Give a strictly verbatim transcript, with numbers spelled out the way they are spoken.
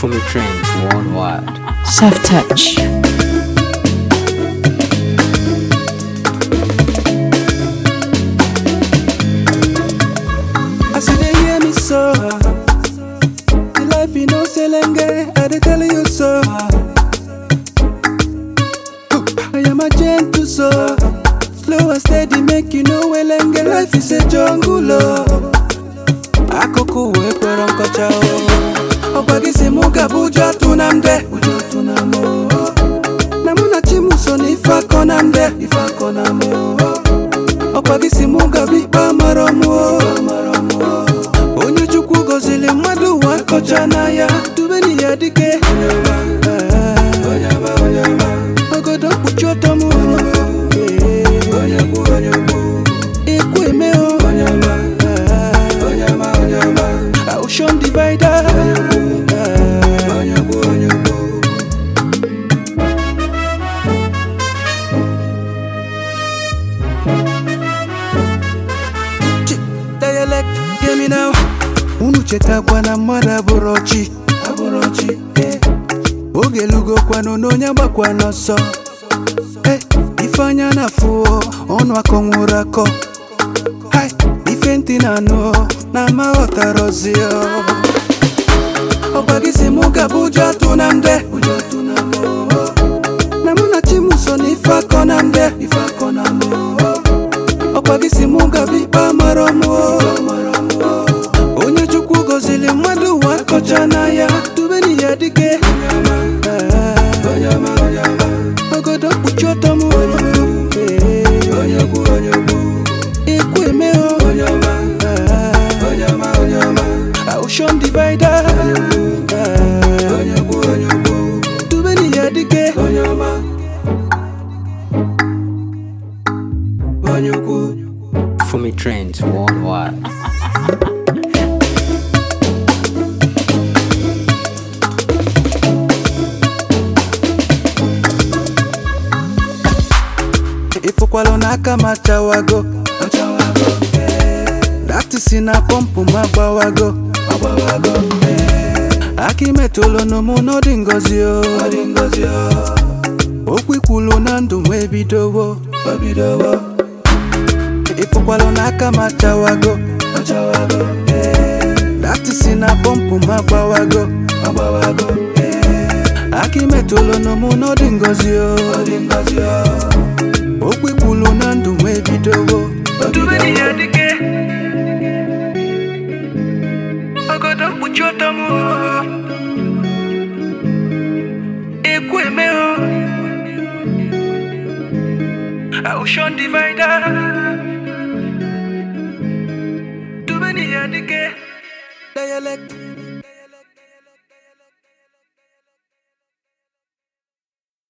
For me trends worldwide. Soft touch. I see they hear me so. The life you know selenge, I dey tell you so. I am a gentle soul, slow and steady make you know welenge. Life is a jungle. Akoko we kwero nkocha o. Obagisi muga buja tunamde, buja tunamo. Namuna chimuso ni fako namde, ifako namo. Obagisi muga bipa maromo, maromo. Onye chukwu gozili mmadụ wa kocha na ya, tubeni ya dike. Onyama, onyama. Ogodo kpuchoto mu. Onyamu, onyamu. Ikwu eme o. Onyama, onyama, onyama. Ocean divider. Onyamu, onyamu. Dialect, hear me now. Unu cheta kwa na mara abụrọchi, abụrọchi, eh. Oge lugo kwa n'onye agbakwa n'ọsọ, eh. Ifeanya na fuo, ọnụ akọ nwụrụ akọ, hai. Ife ntị na anụ, na ama ọtarọzio. Ọgbagisi mụ gabuja atụ na mde, buja atụ na mo. Na mụ na chimuso na ife akọ na mde, ife akọ na mo. Ọgbagisi mụ gabikpa maromo, maromo. Onye chukwu gozili mmadụ wa kocha na ya, tubeni ya dike. Onyama, onyama. Ogodo kpuchoto mu. Onyamu, onyamu. Ikwu eme o. Onyama, onyama, onyama. Ocean divider. Onyamu, onyamu. Tubeni ya dike. Onyama, onyamu. For me trends worldwide. Ifukwalo n'aka machawago, machawago, eh. Dati si na pompu magbawago, magbawago, eh. Aki metolo no mu no dingozi o, dingozi o. Okwi kwulu na ndụ m ebidowo, ebidowo. Ifukwalo n'aka machawago, machawago, eh. Dati si na pompu magbawago, magbawago, eh. Aki metolo no mu no dingozi o, dingozi o. Okwi kwulu na ndụ m ebidowo, tubeni ya dike. Ogodo kpuchoto mu. Ikwu eme o. Ocean divider. Tubeni ya dike. Dialect.